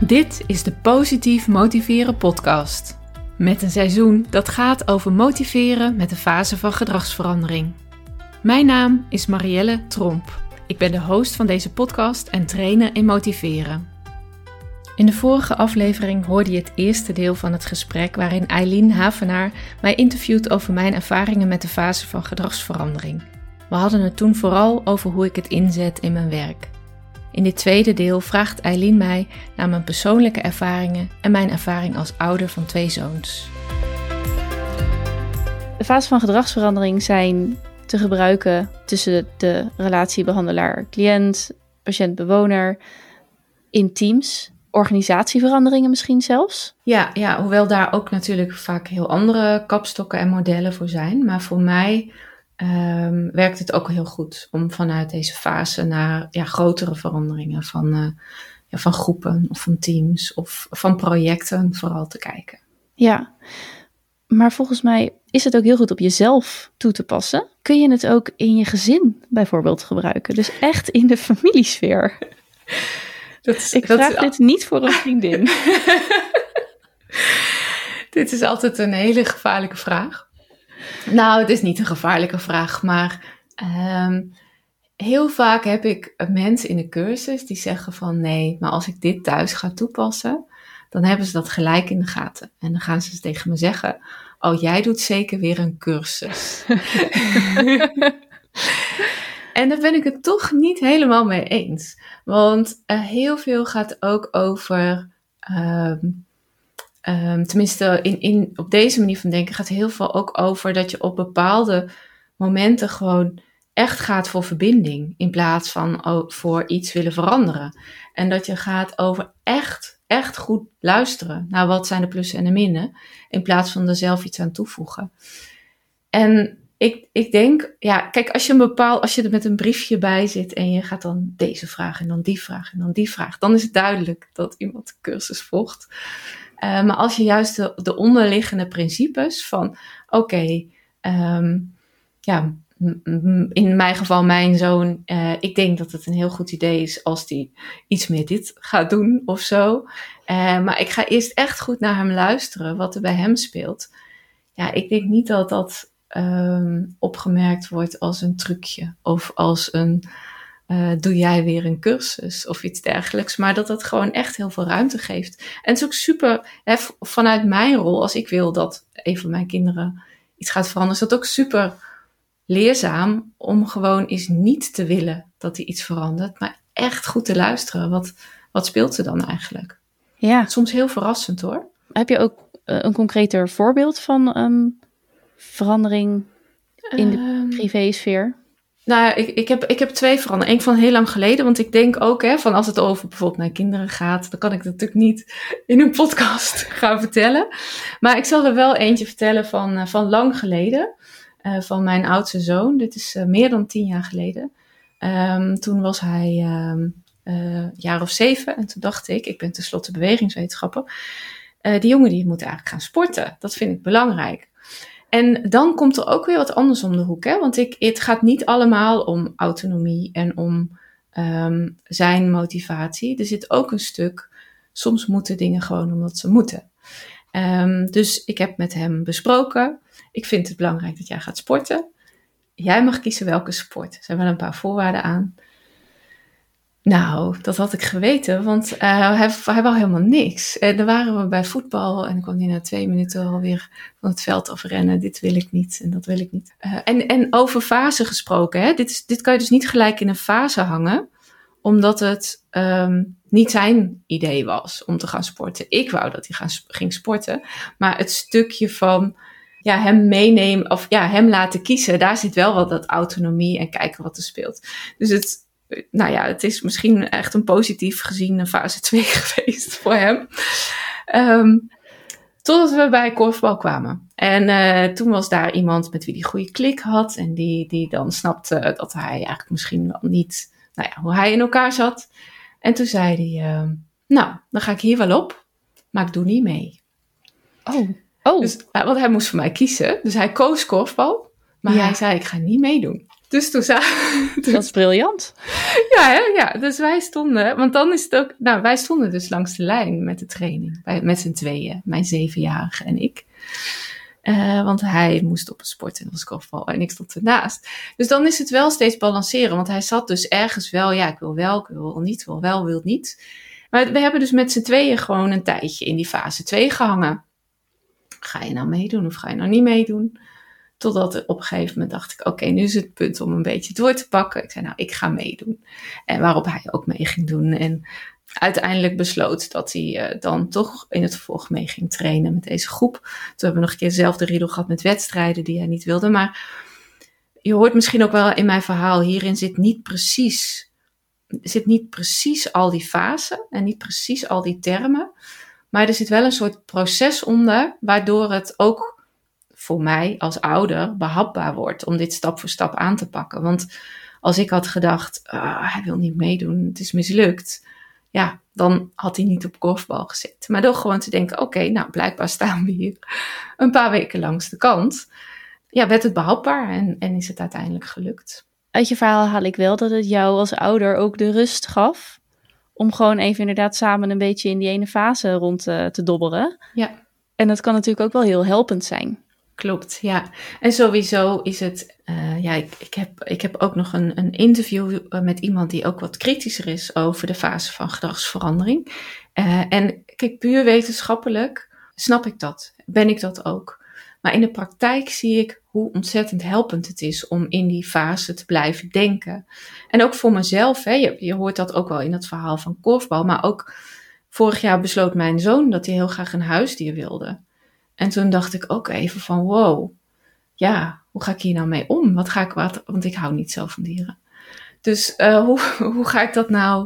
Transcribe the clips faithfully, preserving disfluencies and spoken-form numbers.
Dit is de Positief Motiveren podcast. Met een seizoen dat gaat over motiveren met de fase van gedragsverandering. Mijn naam is Marielle Tromp. Ik ben de host van deze podcast en trainer in motiveren. In de vorige aflevering hoorde je het eerste deel van het gesprek waarin Eileen Havenaar mij interviewt over mijn ervaringen met de fase van gedragsverandering. We hadden het toen vooral over hoe ik het inzet in mijn werk. In dit tweede deel vraagt Eileen mij naar mijn persoonlijke ervaringen en mijn ervaring als ouder van twee zoons. De fases van gedragsverandering zijn te gebruiken tussen de relatie behandelaar-cliënt, patiënt-bewoner, in teams, organisatieveranderingen misschien zelfs. Ja, ja, hoewel daar ook natuurlijk vaak heel andere kapstokken en modellen voor zijn. Maar voor mij um, werkt het ook heel goed om vanuit deze fase naar ja, grotere veranderingen van, uh, ja, van groepen of van teams of van projecten vooral te kijken. Ja, maar volgens mij is het ook heel goed op jezelf toe te passen. Kun je het ook in je gezin bijvoorbeeld gebruiken? Dus echt in de familiesfeer. Dat is, ik vraag dat is... dit niet voor een vriendin. Dit is altijd een hele gevaarlijke vraag. Nou, het is niet een gevaarlijke vraag, maar um, heel vaak heb ik mensen in de cursus die zeggen van nee, maar als ik dit thuis ga toepassen, dan hebben ze dat gelijk in de gaten. En dan gaan ze tegen me zeggen, oh, jij doet zeker weer een cursus. En daar ben ik het toch niet helemaal mee eens. Want uh, heel veel gaat ook over, um, um, tenminste in, in, op deze manier van denken gaat heel veel ook over dat je op bepaalde momenten gewoon echt gaat voor verbinding. In plaats van oh, voor iets willen veranderen. En dat je gaat over echt, echt goed luisteren naar wat zijn de plussen en de minnen. In plaats van er zelf iets aan toevoegen. En Ik, ik denk, ja, kijk, als je een bepaald, als je er met een briefje bij zit en je gaat dan deze vraag en dan die vraag en dan die vraag, dan is het duidelijk dat iemand de cursus volgt. Uh, maar als je juist de, de onderliggende principes van, oké, okay, um, ja, m- m- in mijn geval mijn zoon, uh, ik denk dat het een heel goed idee is als die iets meer dit gaat doen of zo. Uh, maar ik ga eerst echt goed naar hem luisteren, wat er bij hem speelt. Ja, ik denk niet dat dat Um, opgemerkt wordt als een trucje of als een uh, doe jij weer een cursus of iets dergelijks, maar dat dat gewoon echt heel veel ruimte geeft. En het is ook super, hè, vanuit mijn rol, als ik wil dat een van mijn kinderen iets gaat veranderen, is dat ook super leerzaam om gewoon eens niet te willen dat hij iets verandert, maar echt goed te luisteren. Wat, wat speelt er dan eigenlijk? Ja. Soms heel verrassend hoor. Heb je ook uh, een concreter voorbeeld van een verandering in de um, privésfeer? Nou, ik, ik, heb, ik heb twee veranderingen. Eén van heel lang geleden, want ik denk ook, hè, van als het over bijvoorbeeld mijn kinderen gaat, dan kan ik het natuurlijk niet in een podcast gaan vertellen. Maar ik zal er wel eentje vertellen van, uh, van lang geleden, uh, van mijn oudste zoon. Dit is uh, meer dan tien jaar geleden. Um, toen was hij um, uh, een jaar of zeven en toen dacht ik, ik ben tenslotte bewegingswetenschapper, uh, die jongen die moet eigenlijk gaan sporten. Dat vind ik belangrijk. En dan komt er ook weer wat anders om de hoek. Hè? Want ik, het gaat niet allemaal om autonomie en om um, zijn motivatie. Er zit ook een stuk, soms moeten dingen gewoon omdat ze moeten. Um, dus ik heb met hem besproken. Ik vind het belangrijk dat jij gaat sporten. Jij mag kiezen welke sport. Er zijn wel een paar voorwaarden aan. Nou, dat had ik geweten, want uh, hij, hij wou helemaal niks. En dan waren we bij voetbal en dan kwam hij na twee minuten alweer van het veld afrennen. Dit wil ik niet en dat wil ik niet. Uh, en, en over fase gesproken, hè? Dit, is, dit kan je dus niet gelijk in een fase hangen, omdat het um, niet zijn idee was om te gaan sporten. Ik wou dat hij gaan, ging sporten, maar het stukje van ja, hem meenemen of ja, hem laten kiezen, daar zit wel wat dat autonomie en kijken wat er speelt. Dus het Nou ja, het is misschien echt een positief gezien een fase twee geweest voor hem. Um, totdat we bij korfbal kwamen. En uh, toen was daar iemand met wie die goede klik had. En die, die dan snapte dat hij eigenlijk misschien wel niet, nou ja, hoe hij in elkaar zat. En toen zei hij, uh, nou, dan ga ik hier wel op, maar ik doe niet mee. Oh, oh. Dus, uh, want hij moest voor mij kiezen. Dus hij koos korfbal, maar ja. hij zei, ik ga niet meedoen. Dus toen za- Dat is briljant. Ja, hè? Ja, dus wij stonden, want dan is het ook, nou, wij stonden dus langs de lijn met de training, bij, met z'n tweeën, mijn zevenjarige en ik. Uh, want hij moest op een sport en dat was korfbal en ik stond ernaast. Dus dan is het wel steeds balanceren, want hij zat dus ergens wel, ja, ik wil wel, ik wil niet, ik wil wel, wil niet. Maar we hebben dus met z'n tweeën gewoon een tijdje in die fase twee gehangen. Ga je nou meedoen of ga je nou niet meedoen? Totdat op een gegeven moment dacht ik, oké, okay, nu is het punt om een beetje door te pakken. Ik zei, nou, ik ga meedoen. En waarop hij ook mee ging doen. En uiteindelijk besloot dat hij uh, dan toch in het vervolg mee ging trainen met deze groep. Toen hebben we nog een keer dezelfde riedel gehad met wedstrijden die hij niet wilde. Maar je hoort misschien ook wel in mijn verhaal, hierin zit niet precies, zit niet precies al die fasen en niet precies al die termen. Maar er zit wel een soort proces onder, waardoor het ook voor mij als ouder behapbaar wordt om dit stap voor stap aan te pakken. Want als ik had gedacht, ah, hij wil niet meedoen, het is mislukt. Ja, dan had hij niet op korfbal gezet. Maar door gewoon te denken, oké, okay, nou blijkbaar staan we hier een paar weken langs de kant. Ja, werd het behapbaar en, en is het uiteindelijk gelukt. Uit je verhaal haal ik wel dat het jou als ouder ook de rust gaf om gewoon even inderdaad samen een beetje in die ene fase rond uh, te dobberen. Ja. En dat kan natuurlijk ook wel heel helpend zijn. Klopt, ja. En sowieso is het, uh, ja, ik, ik, heb, ik heb ook nog een, een interview met iemand die ook wat kritischer is over de fase van gedragsverandering. Uh, en kijk, puur wetenschappelijk snap ik dat, ben ik dat ook. Maar in de praktijk zie ik hoe ontzettend helpend het is om in die fase te blijven denken. En ook voor mezelf, hè, je, je hoort dat ook wel in het verhaal van korfbal, maar ook vorig jaar besloot mijn zoon dat hij heel graag een huisdier wilde. En toen dacht ik ook even van wow, ja, hoe ga ik hier nou mee om? Wat ga ik wat? Want ik hou niet zo van dieren. Dus uh, hoe, hoe ga ik dat nou,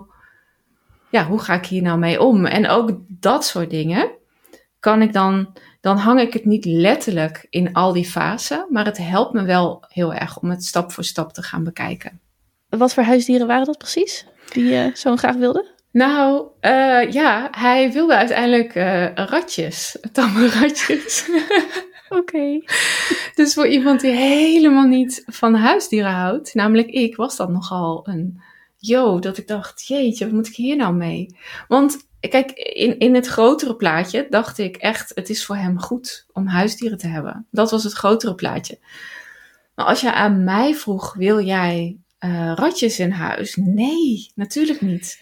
ja, hoe ga ik hier nou mee om? En ook dat soort dingen kan ik dan, dan hang ik het niet letterlijk in al die fasen, maar het helpt me wel heel erg om het stap voor stap te gaan bekijken. Wat voor huisdieren waren dat precies, die je zo'n graag wilde? Nou, uh, ja, hij wilde uiteindelijk uh, ratjes, tamme ratjes. Oké. Okay. Dus voor iemand die helemaal niet van huisdieren houdt, namelijk ik, was dat nogal een yo, dat ik dacht, jeetje, wat moet ik hier nou mee? Want kijk, in, in het grotere plaatje dacht ik echt, het is voor hem goed om huisdieren te hebben. Dat was het grotere plaatje. Maar als je aan mij vroeg, wil jij uh, ratjes in huis? Nee, natuurlijk niet.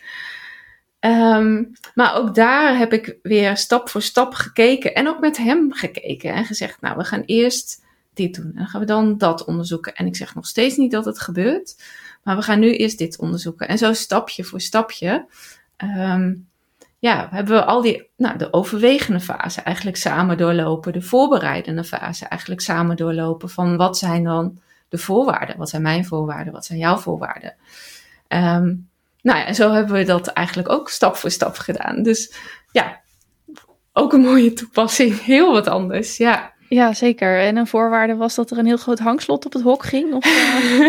Um, maar ook daar heb ik weer stap voor stap gekeken en ook met hem gekeken en gezegd, nou, we gaan eerst dit doen en dan gaan we dan dat onderzoeken. En ik zeg nog steeds niet dat het gebeurt, maar we gaan nu eerst dit onderzoeken. En zo stapje voor stapje, um, ja, hebben we al die, nou, de overwegende fase eigenlijk samen doorlopen, de voorbereidende fase eigenlijk samen doorlopen van wat zijn dan de voorwaarden, wat zijn mijn voorwaarden, wat zijn jouw voorwaarden. Um, Nou ja, en zo hebben we dat eigenlijk ook stap voor stap gedaan. Dus ja, ook een mooie toepassing. Heel wat anders, ja. Ja, zeker. En een voorwaarde was dat er een heel groot hangslot op het hok ging? Of, uh...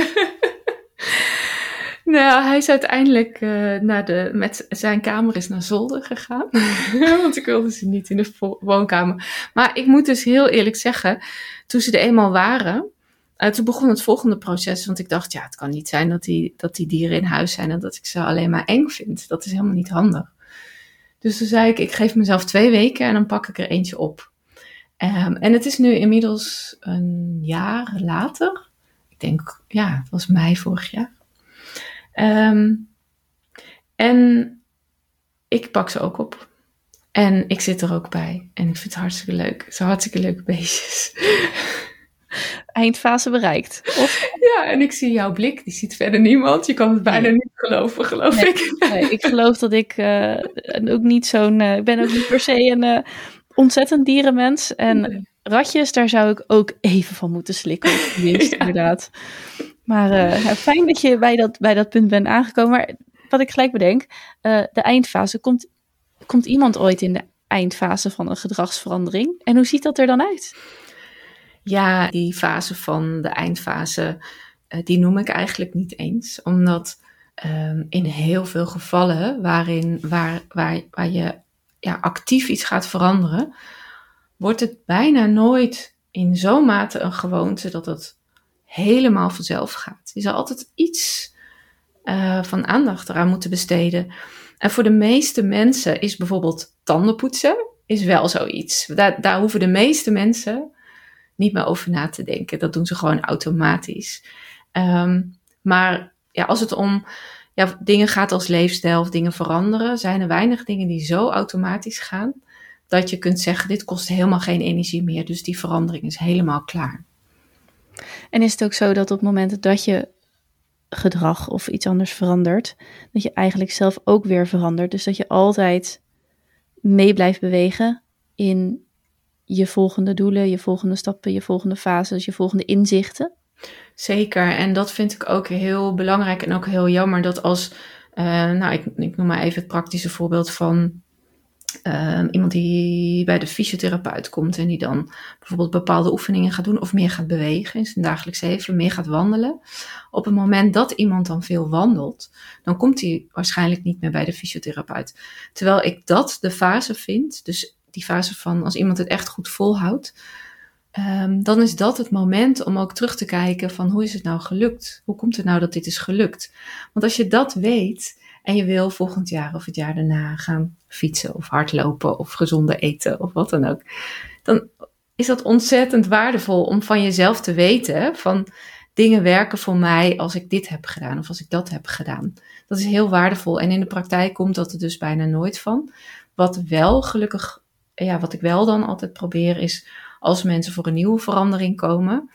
nou, hij is uiteindelijk uh, naar de, met zijn kamer is naar zolder gegaan. Want ik wilde ze niet in de vo- woonkamer. Maar ik moet dus heel eerlijk zeggen, toen ze er eenmaal waren, Uh, toen begon het volgende proces, want ik dacht, ja, het kan niet zijn dat die, dat die dieren in huis zijn en dat ik ze alleen maar eng vind. Dat is helemaal niet handig. Dus toen zei ik, ik geef mezelf twee weken en dan pak ik er eentje op. Um, en het is nu inmiddels een jaar later. Ik denk, ja, het was mei vorig jaar. Um, en ik pak ze ook op. En ik zit er ook bij. En ik vind het hartstikke leuk. Het zijn hartstikke leuke beestjes. Eindfase bereikt. Of? Ja, en ik zie jouw blik. Die ziet verder niemand. Je kan het bijna nee. niet geloven, geloof nee, ik. Nee, ik geloof dat ik uh, ook niet zo'n... Uh, ik ben ook niet per se een uh, ontzettend dierenmens. En nee. ratjes, daar zou ik ook even van moeten slikken. Tenminste, ja. Inderdaad. Maar uh, fijn dat je bij dat, bij dat punt bent aangekomen. Maar wat ik gelijk bedenk, uh, de eindfase. Komt, komt iemand ooit in de eindfase van een gedragsverandering? En hoe ziet dat er dan uit? Ja, die fase van de eindfase, uh, die noem ik eigenlijk niet eens. Omdat um, in heel veel gevallen waarin, waar, waar, waar je ja, actief iets gaat veranderen, wordt het bijna nooit in zo'n mate een gewoonte dat het helemaal vanzelf gaat. Je zal altijd iets uh, van aandacht eraan moeten besteden. En voor de meeste mensen is bijvoorbeeld tandenpoetsen is wel zoiets. Daar, daar hoeven de meeste mensen niet meer over na te denken. Dat doen ze gewoon automatisch. Um, maar ja, als het om ja, dingen gaat als leefstijl of dingen veranderen, zijn er weinig dingen die zo automatisch gaan, dat je kunt zeggen, dit kost helemaal geen energie meer. Dus die verandering is helemaal klaar. En is het ook zo dat op momenten dat je gedrag of iets anders verandert, dat je eigenlijk zelf ook weer verandert. Dus dat je altijd mee blijft bewegen in je volgende doelen, je volgende stappen, je volgende fases, je volgende inzichten? Zeker, en dat vind ik ook heel belangrijk en ook heel jammer dat als, uh, nou ik, ik noem maar even het praktische voorbeeld van uh, iemand die bij de fysiotherapeut komt en die dan bijvoorbeeld bepaalde oefeningen gaat doen of meer gaat bewegen in zijn dagelijks leven, meer gaat wandelen. Op het moment dat iemand dan veel wandelt, dan komt hij waarschijnlijk niet meer bij de fysiotherapeut. Terwijl ik dat de fase vind, dus die fase van als iemand het echt goed volhoudt, Um, dan is dat het moment om ook terug te kijken van hoe is het nou gelukt? Hoe komt het nou dat dit is gelukt? Want als je dat weet en je wil volgend jaar of het jaar daarna gaan fietsen of hardlopen of gezonder eten of wat dan ook, dan is dat ontzettend waardevol om van jezelf te weten van dingen werken voor mij als ik dit heb gedaan of als ik dat heb gedaan. Dat is heel waardevol en in de praktijk komt dat er dus bijna nooit van. Wat wel gelukkig, ja, wat ik wel dan altijd probeer is, als mensen voor een nieuwe verandering komen,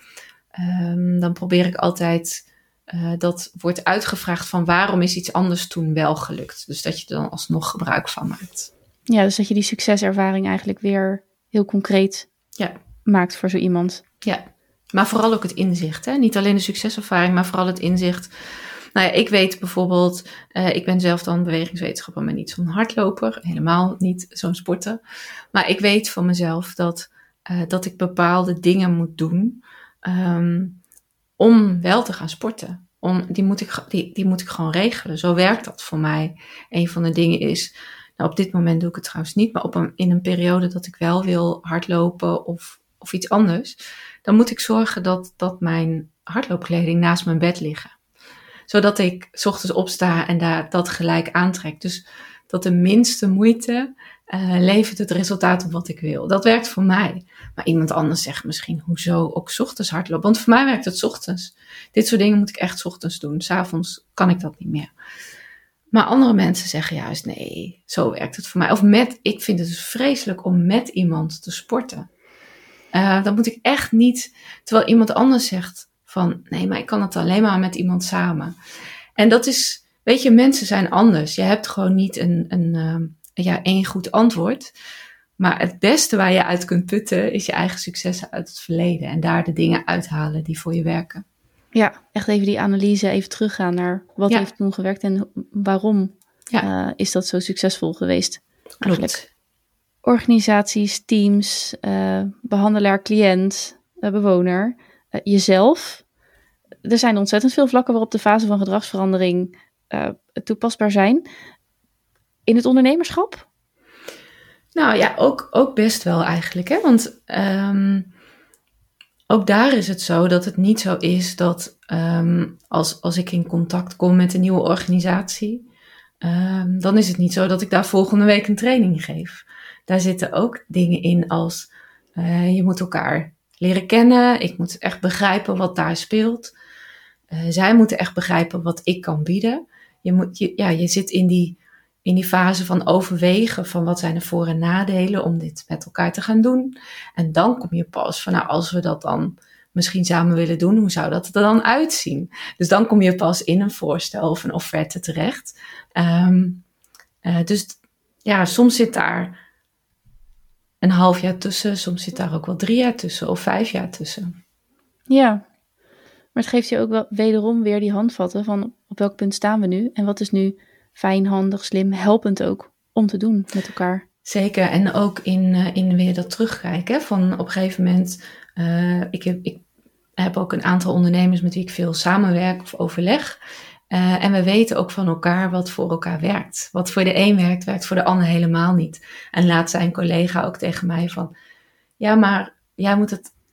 um, dan probeer ik altijd, uh, dat wordt uitgevraagd van waarom is iets anders toen wel gelukt. Dus dat je er dan alsnog gebruik van maakt. Ja, dus dat je die succeservaring eigenlijk weer heel concreet ja. maakt voor zo iemand. Ja, maar vooral ook het inzicht. Hè? Niet alleen de succeservaring, maar vooral het inzicht. Nou ja, ik weet bijvoorbeeld, uh, ik ben zelf dan bewegingswetenschapper, maar niet zo'n hardloper. Helemaal niet zo'n sporter. Maar ik weet van mezelf dat Uh, dat ik bepaalde dingen moet doen um, om wel te gaan sporten. Om, die, moet ik, die, die moet ik gewoon regelen. Zo werkt dat voor mij. Een van de dingen is, nou op dit moment doe ik het trouwens niet, maar op een, in een periode dat ik wel wil hardlopen of, of iets anders, dan moet ik zorgen dat, dat mijn hardloopkleding naast mijn bed liggen. Zodat ik 's ochtends opsta en daar, dat gelijk aantrek. Dus dat de minste moeite Uh, levert het resultaat op wat ik wil. Dat werkt voor mij. Maar iemand anders zegt misschien, hoezo ook 's ochtends hardlopen? Want voor mij werkt het 's ochtends. Dit soort dingen moet ik echt 's ochtends doen. 's Avonds kan ik dat niet meer. Maar andere mensen zeggen juist, nee, zo werkt het voor mij. Of met, ik vind het dus vreselijk om met iemand te sporten. Uh, dan moet ik echt niet, terwijl iemand anders zegt van, nee, maar ik kan het alleen maar met iemand samen. En dat is, weet je, mensen zijn anders. Je hebt gewoon niet een, een uh, ja, één goed antwoord. Maar het beste waar je uit kunt putten is je eigen successen uit het verleden. En daar de dingen uithalen die voor je werken. Ja, echt even die analyse, even teruggaan naar wat ja. heeft toen gewerkt en waarom ja. uh, is dat zo succesvol geweest. Eigenlijk. Klopt. Organisaties, teams, uh, behandelaar, cliënt, uh, bewoner, uh, jezelf. Er zijn ontzettend veel vlakken waarop de fase van gedragsverandering uh, toepasbaar zijn. In het ondernemerschap? Nou ja, ook, ook best wel eigenlijk. Hè? Want um, ook daar is het zo dat het niet zo is dat um, als, als ik in contact kom met een nieuwe organisatie, um, dan is het niet zo dat ik daar volgende week een training geef. Daar zitten ook dingen in als uh, je moet elkaar leren kennen. Ik moet echt begrijpen wat daar speelt. Uh, zij moeten echt begrijpen wat ik kan bieden. Je, moet, je, ja, je zit in die In die fase van overwegen van wat zijn de voor- en nadelen om dit met elkaar te gaan doen. En dan kom je pas van, nou, als we dat dan misschien samen willen doen, hoe zou dat er dan uitzien? Dus dan kom je pas in een voorstel of een offerte terecht. Um, uh, dus ja, soms zit daar een half jaar tussen, soms zit daar ook wel drie jaar tussen of vijf jaar tussen. Ja, maar het geeft je ook wel wederom weer die handvatten van op welk punt staan we nu en wat is nu fijn, handig, slim, helpend ook om te doen met elkaar. Zeker, en ook in, uh, in weer dat terugkijken. Van op een gegeven moment, uh, ik, heb, ik heb ook een aantal ondernemers met wie ik veel samenwerk of overleg. Uh, en we weten ook van elkaar wat voor elkaar werkt. Wat voor de een werkt, werkt voor de ander helemaal niet. En laat zijn collega ook tegen mij van, ja, maar jij moet het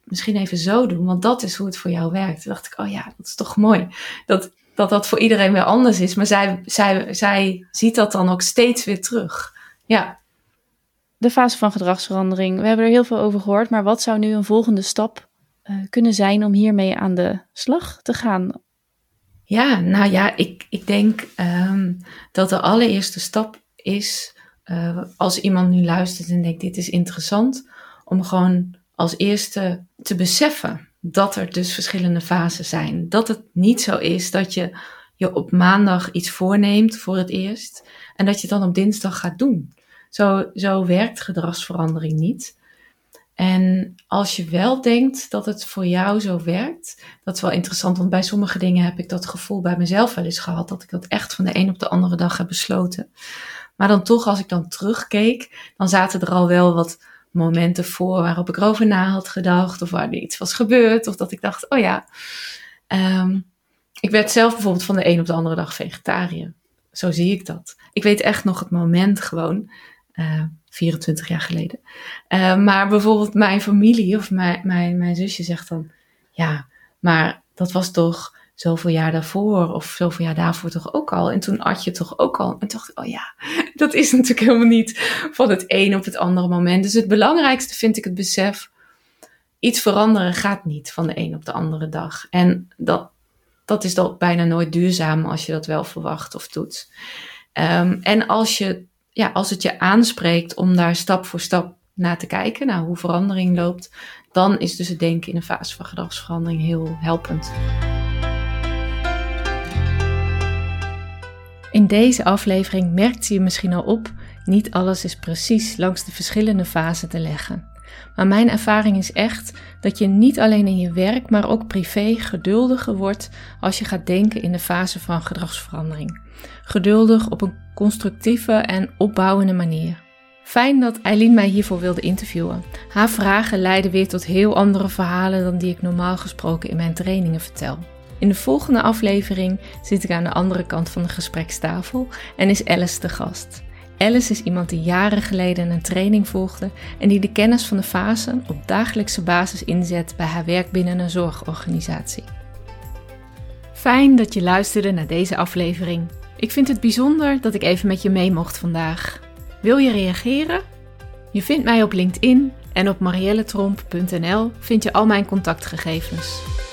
misschien even zo doen, want dat is hoe het voor jou werkt. Toen dacht ik, oh ja, dat is toch mooi. Dat dat, dat voor iedereen weer anders is. Maar zij, zij, zij ziet dat dan ook steeds weer terug. Ja. De fase van gedragsverandering. We hebben er heel veel over gehoord. Maar wat zou nu een volgende stap uh, kunnen zijn om hiermee aan de slag te gaan? Ja, nou ja, ik, ik denk um, dat de allereerste stap is, uh, als iemand nu luistert en denkt, dit is interessant, om gewoon als eerste te beseffen dat er dus verschillende fases zijn. Dat het niet zo is dat je je op maandag iets voorneemt voor het eerst en dat je het dan op dinsdag gaat doen. Zo, zo werkt gedragsverandering niet. En als je wel denkt dat het voor jou zo werkt, dat is wel interessant, want bij sommige dingen heb ik dat gevoel bij mezelf wel eens gehad, dat ik dat echt van de een op de andere dag heb besloten. Maar dan toch, als ik dan terugkeek, dan zaten er al wel wat momenten voor waarop ik erover na had gedacht, of waar er iets was gebeurd, of dat ik dacht, oh ja, um, ik werd zelf bijvoorbeeld van de een op de andere dag vegetariër. Zo zie ik dat. Ik weet echt nog het moment gewoon, uh, vierentwintig jaar geleden. Uh, maar bijvoorbeeld mijn familie of mijn, mijn, mijn zusje zegt dan, ja, maar dat was toch zoveel jaar daarvoor of zoveel jaar daarvoor toch ook al. En toen at je toch ook al. En toen dacht ik, oh ja, dat is natuurlijk helemaal niet van het een op het andere moment. Dus het belangrijkste vind ik het besef, iets veranderen gaat niet van de een op de andere dag. En dat, dat is dan bijna nooit duurzaam als je dat wel verwacht of doet. Um, en als je Ja, als het je aanspreekt om daar stap voor stap naar te kijken, naar hoe verandering loopt, dan is dus het denken in een fase van gedragsverandering heel helpend. In deze aflevering merkte je misschien al op, niet alles is precies langs de verschillende fasen te leggen. Maar mijn ervaring is echt dat je niet alleen in je werk, maar ook privé geduldiger wordt als je gaat denken in de fase van gedragsverandering. Geduldig op een constructieve en opbouwende manier. Fijn dat Eileen mij hiervoor wilde interviewen. Haar vragen leiden weer tot heel andere verhalen dan die ik normaal gesproken in mijn trainingen vertel. In de volgende aflevering zit ik aan de andere kant van de gesprekstafel en is Alice de gast. Alice is iemand die jaren geleden een training volgde en die de kennis van de fasen op dagelijkse basis inzet bij haar werk binnen een zorgorganisatie. Fijn dat je luisterde naar deze aflevering. Ik vind het bijzonder dat ik even met je mee mocht vandaag. Wil je reageren? Je vindt mij op LinkedIn en op marielletromp punt n l vind je al mijn contactgegevens.